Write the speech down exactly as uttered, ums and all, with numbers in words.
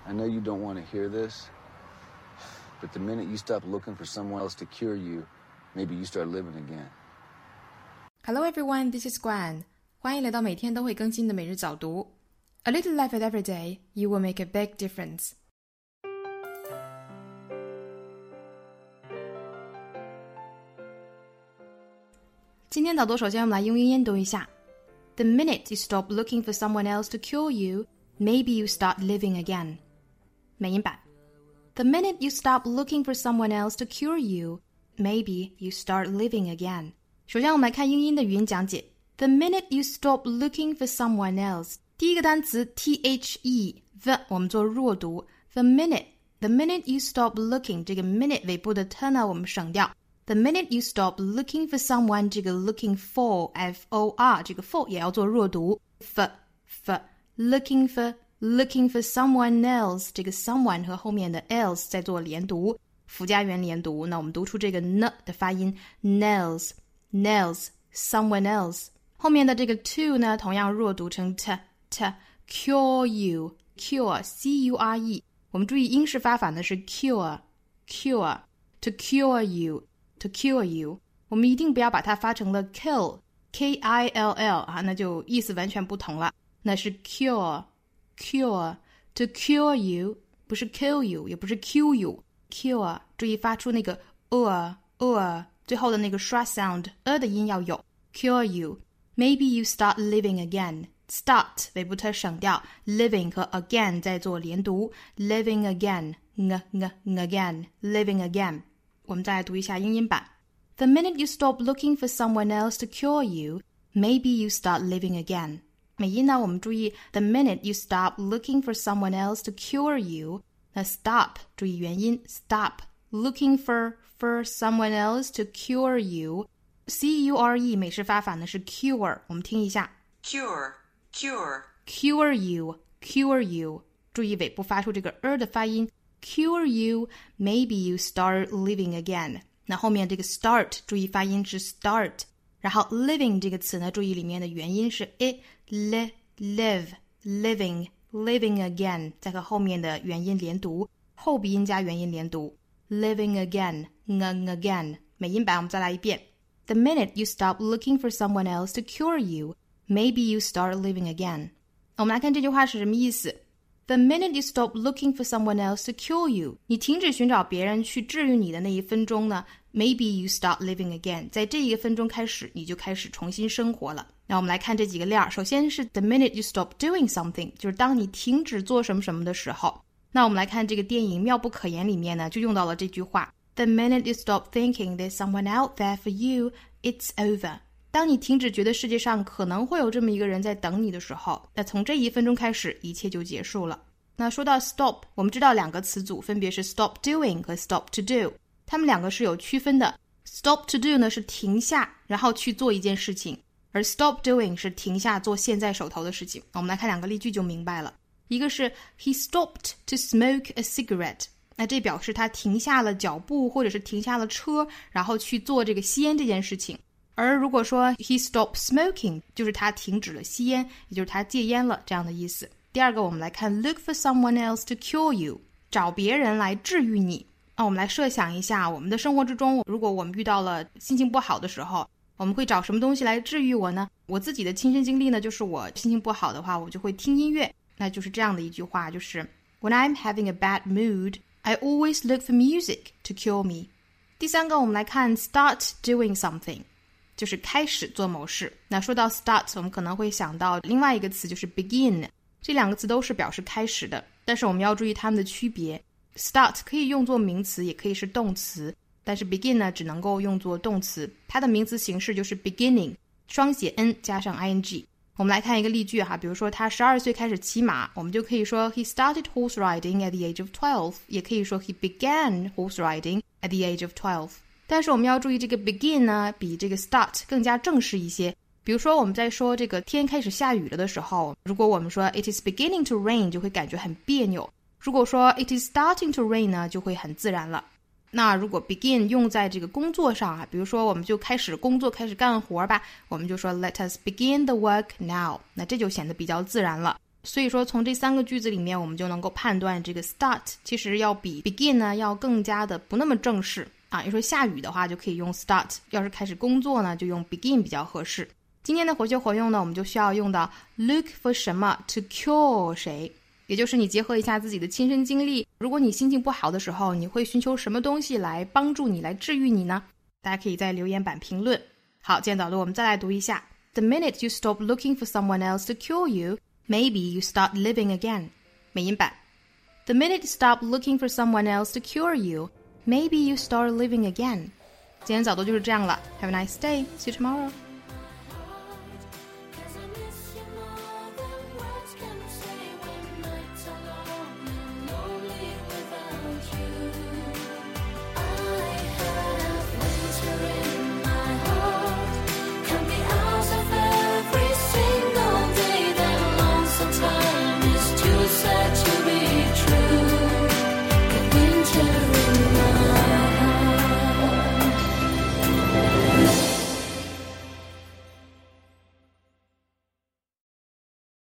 I know you don't want to hear this, but the minute you stop looking for someone else to cure you, maybe you start living again. Hello everyone, this is Guan. 欢迎来到每天都会更新的每日早读。A little effort every day, you will make a big difference. 今天导读首先我们来用英音读一下。The minute you stop looking for someone else to cure you, maybe you start living again. 美音版。The minute you stop looking for someone else to cure you, maybe you start living again. 首先我们来看英音的语音讲解。The minute you stop looking for someone else, 第一个单词 the, the 我们做弱读。The minute, the minute you stop looking, 这个 minute 尾部的 t 呢我们省掉。The minute you stop looking for someone, 这个 looking for, F O R 这个 for 也要做弱读。For, for, looking for, looking for someone else, 这个 someone 和后面的 else 在做连读，辅加元连读。那我们读出这个 n 的发音 nails, nails, someone else。后面的这个 to 呢，同样弱读成 t, t, cure you, cure, C U R E。我们注意英式发法呢是 cure, cure, to cure you.To cure you， 我们一定不要把它发成了 kill, K I L L 啊，那就意思完全不同了。那是 cure, cure, to cure you， 不是 kill you， 也不是 kill you， cure， 注意发出那个 uh, uh， 最后的那个刷 sound uh 的音要有。cure you, maybe you start living again. Start 尾部特省掉 living 和 again 在做连读 living again, ng, ng, ng again, living again。我们再来读一下英音版。The minute you stop looking for someone else to cure you, maybe you start living again. 美音呢，我们注意 the minute you stop looking for someone else to cure you, 那 stop 注意元音 stop looking for for someone else to cure you. C U R E 美式发法呢是 cure， 我们听一下 cure, cure, cure you, cure you， 注意尾部发出这个 er 的发音。Cure you, maybe you start living again. 那后面这个 start 注意发音是 start， 然后 living 这个词呢，注意里面的元音是 i, li, live, living, living again， 再和后面的元音连读，后鼻音加元音连读 living again, ng again。 美音版我们再来一遍。The minute you stop looking for someone else to cure you, maybe you start living again。 我们来看这句话是什么意思。The minute you stop looking for someone else to cure you， 你停止寻找别人去治愈你的那一分钟呢 ，maybe you start living again， 在这一个分钟开始，你就开始重新生活了。那我们来看这几个链儿，首先是 the minute you stop doing something， 就是当你停止做什么什么的时候。那我们来看这个电影《妙不可言》里面呢，就用到了这句话 The minute you stop thinking there's someone out there for you, it's over。当你停止觉得世界上可能会有这么一个人在等你的时候，那从这一分钟开始，一切就结束了。那说到 stop， 我们知道两个词组分别是 stop doing 和 stop to do， 它们两个是有区分的。stop to do 呢是停下，然后去做一件事情，而 stop doing 是停下做现在手头的事情。我们来看两个例句就明白了。一个是 He stopped to smoke a cigarette， 那这表示他停下了脚步或者是停下了车，然后去做这个吸烟这件事情。而如果说 he stopped smoking， 就是他停止了吸烟，也就是他戒烟了这样的意思。第二个我们来看 look for someone else to cure you， 找别人来治愈你。那我们来设想一下，我们的生活之中，如果我们遇到了心情不好的时候，我们会找什么东西来治愈我呢？我自己的亲身经历呢，就是我心情不好的话，我就会听音乐。那就是这样的一句话，就是 When I'm having a bad mood, I always look for music to cure me。 第三个我们来看 start doing something，就是开始做某事。那说到 start， 我们可能会想到另外一个词就是 begin， 这两个词都是表示开始的，但是我们要注意它们的区别。start 可以用作名词，也可以是动词，但是 begin 呢只能够用作动词，它的名词形式就是 beginning， 双写 n 加上 ing。 我们来看一个例句哈，比如说他十二岁开始骑马，我们就可以说 he started horse riding at the age of twelve， 也可以说 he began horse riding at the age of twelve。但是我们要注意这个 begin 呢比这个 start 更加正式一些。比如说我们在说这个天开始下雨了的时候，如果我们说 it is beginning to rain 就会感觉很别扭，如果说 it is starting to rain 呢就会很自然了。那如果 begin 用在这个工作上啊，比如说我们就开始工作开始干活吧，我们就说 let us begin the work now， 那这就显得比较自然了。 所以说从这三个句子里面，我们就能够判断这个 start 其实要比 begin 呢要更加的不那么正式啊。你说下雨的话就可以用 start， 要是开始工作呢就用 begin 比较合适。今天的活学活用呢，我们就需要用到 look for 什么 to cure 谁，也就是你结合一下自己的亲身经历，如果你心情不好的时候，你会寻求什么东西来帮助你来治愈你呢？大家可以在留言板评论。好，今天导读我们再来读一下。 The minute you stop looking for someone else to cure you, maybe you start living again. 美音版 The minute you stop looking for someone else to cure you, maybe you start living again. 今天早读就是这样了。Have a nice day. See you tomorrow.